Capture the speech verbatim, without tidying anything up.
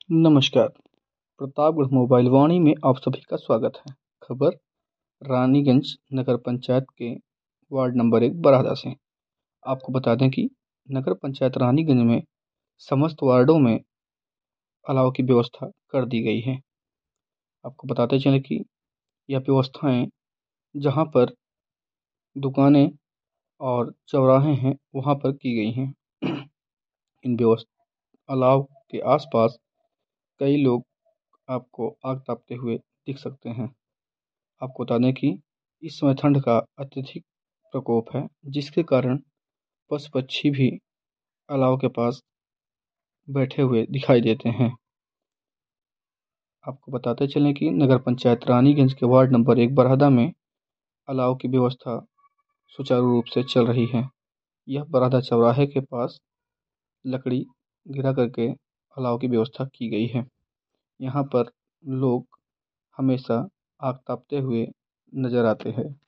नमस्कार। प्रतापगढ़ मोबाइल वाणी में आप सभी का स्वागत है। खबर रानीगंज नगर पंचायत के वार्ड नंबर एक बरादा से। आपको बता दें कि नगर पंचायत रानीगंज में समस्त वार्डों में अलाव की व्यवस्था कर दी गई है। आपको बताते चलें कि यह व्यवस्थाएं जहां पर दुकानें और चौराहे हैं वहां पर की गई हैं। इन व्यवस्था अलाव के आसपास कई लोग आपको आग तापते हुए दिख सकते हैं। आपको बता दें कि इस समय ठंड का अत्यधिक प्रकोप है, जिसके कारण पशु पक्षी भी अलाव के पास बैठे हुए दिखाई देते हैं। आपको बताते चलें कि नगर पंचायत रानीगंज के वार्ड नंबर एक बरादा में अलाव की व्यवस्था सुचारू रूप से चल रही है। यह बरादा चौराहे के पास लकड़ी गिरा करके अलाव की व्यवस्था की गई है। यहाँ पर लोग हमेशा आग तापते हुए नजर आते हैं।